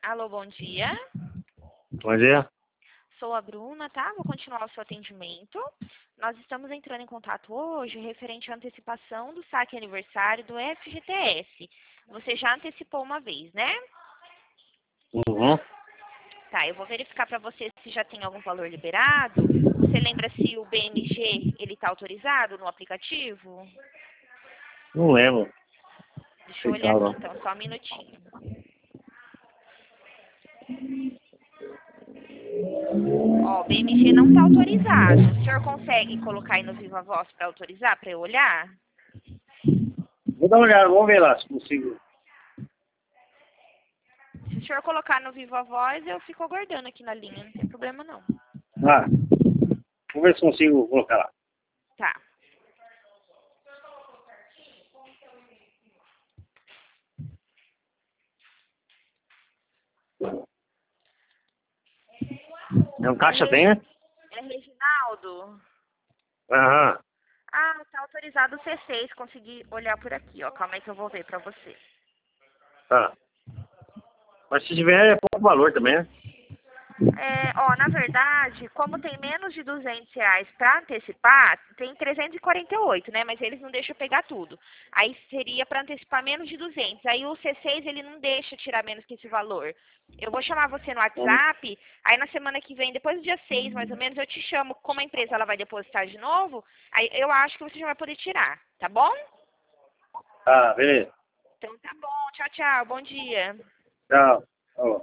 Alô, bom dia. Bom dia. Sou a Bruna, tá? Vou continuar o seu atendimento. Nós estamos entrando em contato hoje referente à antecipação do saque aniversário do FGTS. Você já antecipou uma vez, né? Uhum. Tá, eu vou verificar para você se já tem algum valor liberado. Você lembra se o BMG ele está autorizado no aplicativo? Não lembro. Deixa eu olhar Legal, aqui não. então, só um minutinho. Ó, o BMG não está autorizado. O senhor consegue colocar aí no Viva Voz para autorizar, para eu olhar? Vou dar uma olhada, vamos ver lá se consigo. Se o senhor colocar no Viva Voz, eu fico aguardando aqui na linha, não tem problema não. Ah, vamos ver se consigo colocar lá. Tá. É um caixa tem, né? É Reginaldo? Aham. Ah, tá autorizado o C6, consegui olhar por aqui, ó. Calma aí que eu vou ver pra você. Tá. Mas se tiver, é pouco valor também, né? Ó, na verdade, como tem menos de R$ 200 para antecipar, tem 348, né? Mas eles não deixam pegar tudo. Aí seria para antecipar menos de 200. Aí o C6 ele não deixa tirar menos que esse valor. Eu vou chamar você no WhatsApp, aí na semana que vem, depois do dia 6, mais ou menos, eu te chamo, como a empresa ela vai depositar de novo, aí eu acho que você já vai poder tirar, tá bom? Tá, beleza. Então tá bom, tchau, tchau, bom dia. Tchau. Falou.